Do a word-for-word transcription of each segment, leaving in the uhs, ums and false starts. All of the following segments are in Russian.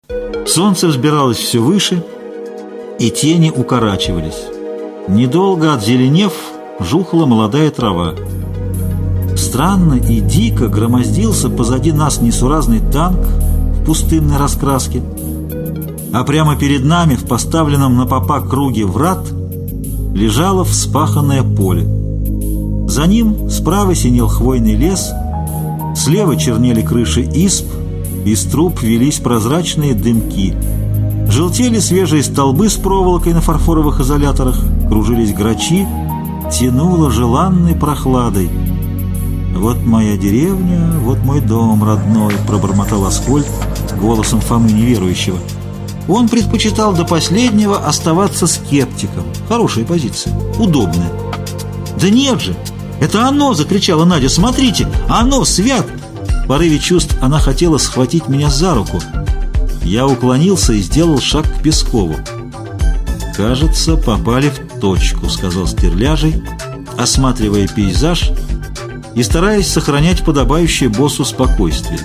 Солнце взбиралось все выше, и тени укорачивались. Недолго отзеленев, жухла молодая трава. Странно и дико громоздился позади нас несуразный танк в пустынной раскраске, а прямо перед нами, в поставленном на попа круге врат, лежало вспаханное поле. За ним справа синел хвойный лес, слева чернели крыши изб, из труб велись прозрачные дымки. Желтели свежие столбы с проволокой на фарфоровых изоляторах, кружились грачи, тянуло желанной прохладой. «Вот моя деревня, вот мой дом родной», — пробормотал Аскольд голосом Фомы неверующего. Он предпочитал до последнего оставаться скептиком. Хорошая позиция, удобная. «Да нет же! Это оно!» — закричала Надя. «Смотрите! Оно! Свят!» В порыве чувств она хотела схватить меня за руку. Я уклонился и сделал шаг к Пескову. «Кажется, попали в точку», — сказал Стерляжий, осматривая пейзаж и стараясь сохранять подобающее боссу спокойствие.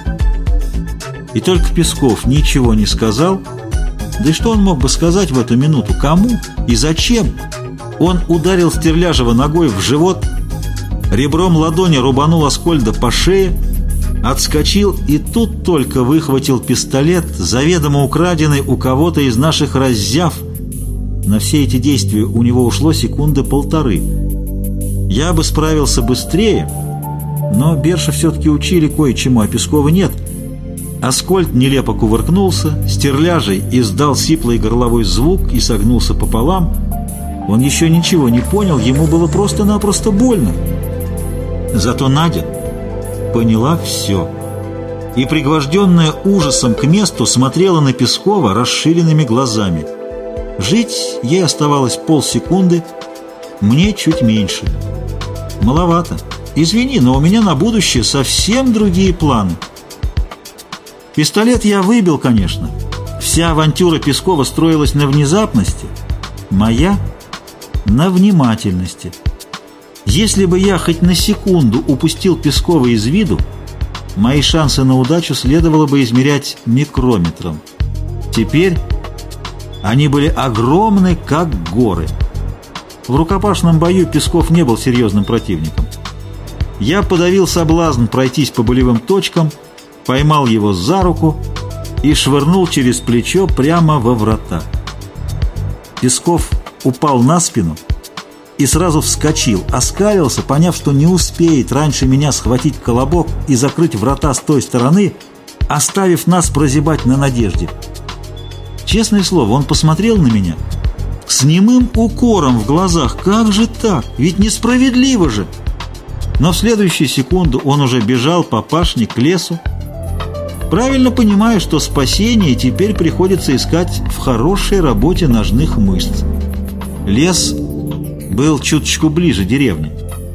И только Песков ничего не сказал. Да и что он мог бы сказать в эту минуту? Кому и зачем? Он ударил Стерляжева ногой в живот, ребром ладони рубанул Аскольда по шее, отскочил и тут только выхватил пистолет, заведомо украденный у кого-то из наших раззяв. На все эти действия у него ушло секунды полторы. Я бы справился быстрее, но Берша все-таки учили кое-чему, а Пескова нет. Аскольд нелепо кувыркнулся, Стерляжий издал сиплый горловой звук и согнулся пополам. Он еще ничего не понял, ему было просто-напросто больно. Зато Надя поняла все и, пригвожденная ужасом к месту, смотрела на Пескова расширенными глазами. Жить ей оставалось полсекунды, мне чуть меньше. Маловато. Извини, но у меня на будущее совсем другие планы. Пистолет я выбил, конечно. Вся авантюра Пескова строилась на внезапности, моя — на внимательности. Если бы я хоть на секунду упустил Пескова из виду, мои шансы на удачу следовало бы измерять микрометром. Теперь они были огромны, как горы. В рукопашном бою Песков не был серьезным противником. Я подавил соблазн пройтись по болевым точкам, поймал его за руку и швырнул через плечо прямо во врата. Песков упал на спину и сразу вскочил, оскалился, поняв, что не успеет раньше меня схватить колобок и закрыть врата с той стороны, оставив нас прозябать на надежде. Честное слово, он посмотрел на меня с немым укором в глазах. Как же так? Ведь несправедливо же! Но в следующую секунду он уже бежал по пашне к лесу, правильно понимая, что спасение теперь приходится искать в хорошей работе ножных мышц. Лес был чуточку ближе деревни.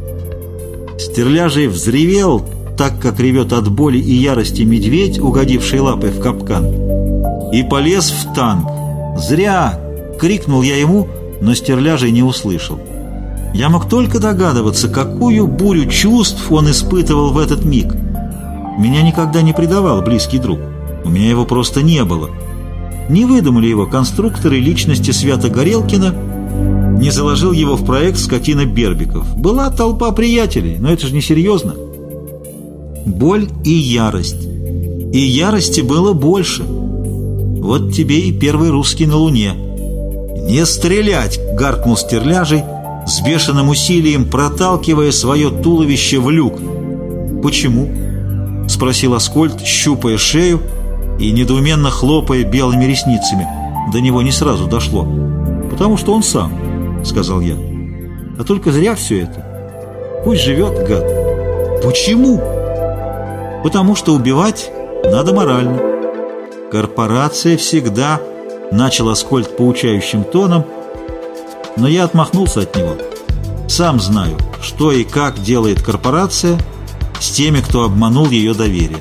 Стерляжий взревел, так как ревет от боли и ярости медведь, угодивший лапой в капкан, и полез в танк. «Зря!» — крикнул я ему, но Стерляжий не услышал. Я мог только догадываться, какую бурю чувств он испытывал в этот миг. Меня никогда не предавал близкий друг. У меня его просто не было. Не выдумали его конструкторы личности Свята Горелкина, не заложил его в проект скотина Бербиков. Была толпа приятелей, но это же не серьезно. Боль и ярость. И ярости было больше. Вот тебе и первый русский на Луне. «Не стрелять!» — гаркнул Стерляжий, с бешеным усилием проталкивая свое туловище в люк. «Почему?» — спросил Аскольд, щупая шею и недоуменно хлопая белыми ресницами. До него не сразу дошло. «Потому что он сам», — сказал я. «А только зря все это. Пусть живет, гад». «Почему?» «Потому что убивать надо морально. Корпорация всегда...» — начал Аскольд поучающим тоном, но я отмахнулся от него. «Сам знаю, что и как делает корпорация с теми, кто обманул ее доверие».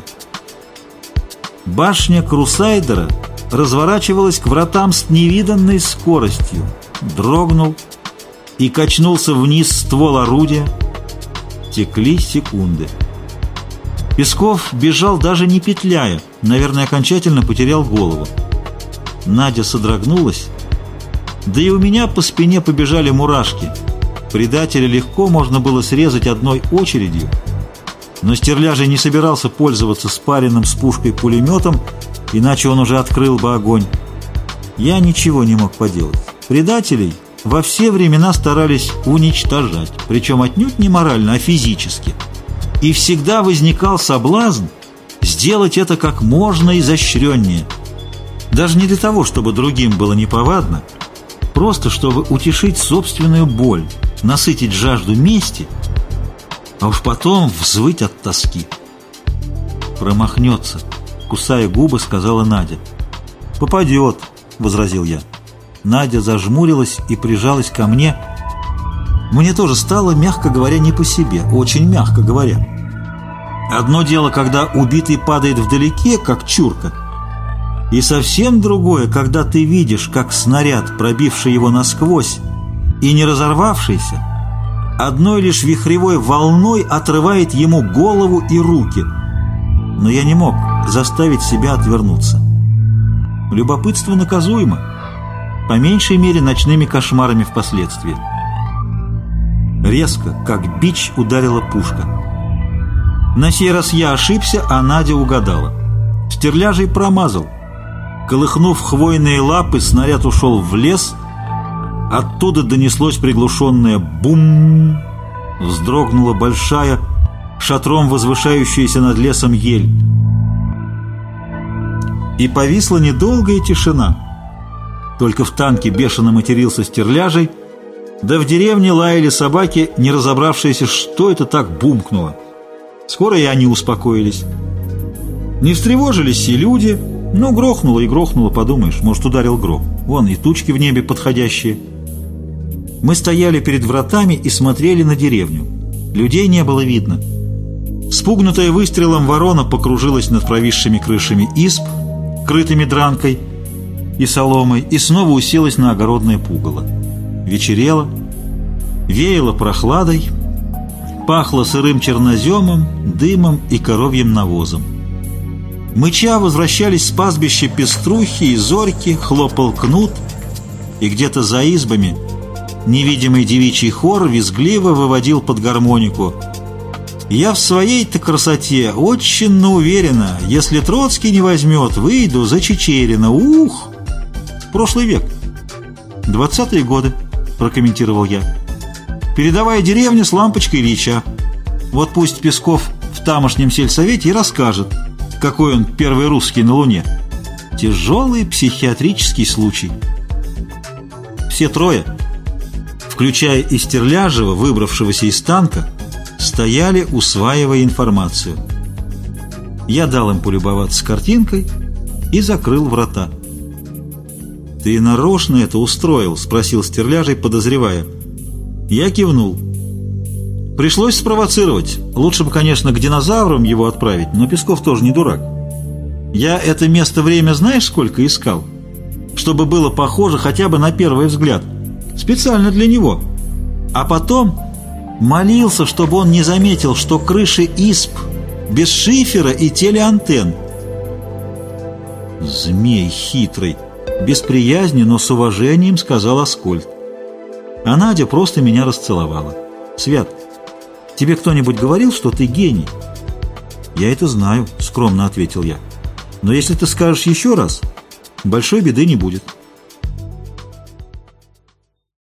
Башня Крусайдера разворачивалась к вратам с невиданной скоростью. Дрогнул и качнулся вниз ствол орудия. Текли секунды. Песков бежал даже не петляя, наверное, окончательно потерял голову. Надя содрогнулась. Да и у меня по спине побежали мурашки. Предателя легко можно было срезать одной очередью. Но Стерляжий не собирался пользоваться спаренным с пушкой пулеметом, иначе он уже открыл бы огонь. Я ничего не мог поделать. Предателей во все времена старались уничтожать, причем отнюдь не морально, а физически. И всегда возникал соблазн сделать это как можно изощреннее. Даже не для того, чтобы другим было неповадно, просто чтобы утешить собственную боль, насытить жажду мести, а уж потом взвыть от тоски. «Промахнется», — кусая губы, сказала Надя. «Попадет», — возразил я. Надя зажмурилась и прижалась ко мне. Мне тоже стало, мягко говоря, не по себе, очень мягко говоря. Одно дело, когда убитый падает вдалеке, как чурка, и совсем другое, когда ты видишь, как снаряд, пробивший его насквозь и не разорвавшийся, одной лишь вихревой волной отрывает ему голову и руки. Но я не мог заставить себя отвернуться. Любопытство наказуемо, по меньшей мере ночными кошмарами впоследствии. Резко, как бич, ударила пушка. На сей раз я ошибся, а Надя угадала. Стерляжий промазал. Колыхнув хвойные лапы, снаряд ушел в лес. Оттуда донеслось приглушенное «бум». Вздрогнула большая, шатром возвышающаяся над лесом ель. И повисла недолгая тишина. Только в танке бешено матерился Стерляжий, да в деревне лаяли собаки, не разобравшиеся, что это так бумкнуло. Скоро и они успокоились. Не встревожились и люди. Ну, грохнуло и грохнуло, подумаешь, может, ударил гром. Вон и тучки в небе подходящие. Мы стояли перед вратами и смотрели на деревню. Людей не было видно. Спугнутая выстрелом ворона покружилась над провисшими крышами изб, крытыми дранкой и соломой, и снова уселась на огородное пугало. Вечерело, веяло прохладой, пахло сырым черноземом, дымом и коровьим навозом. Мыча возвращались с пастбища пеструхи и зорьки, хлопал кнут, и где-то за избами невидимый девичий хор визгливо выводил под гармонику. Я в своей-то красоте очень уверена, если Троцкий не возьмет, выйду за Чичерина. Ух! Прошлый век. Двадцатые годы, прокомментировал я. Передовая деревня с лампочкой Ильича. Вот пусть Песков в тамошнем сельсовете и расскажет, какой он первый русский на Луне. Тяжелый психиатрический случай. Все трое, включая и Стерляжева, выбравшегося из танка, стояли, усваивая информацию. Я дал им полюбоваться картинкой и закрыл врата. «Ты нарочно это устроил?» — спросил Стерляжий, подозревая. Я кивнул. Пришлось спровоцировать. Лучше бы, конечно, к динозаврам его отправить, но Песков тоже не дурак. Я это место-время знаешь сколько искал? Чтобы было похоже хотя бы на первый взгляд. Специально для него. А потом молился, чтобы он не заметил, что крыши изб без шифера и телеантенн. «Змей хитрый!» Без приязни, но с уважением сказал Аскольд. А Надя просто меня расцеловала. «Свят, тебе кто-нибудь говорил, что ты гений?» «Я это знаю», — скромно ответил я. «Но если ты скажешь еще раз, большой беды не будет».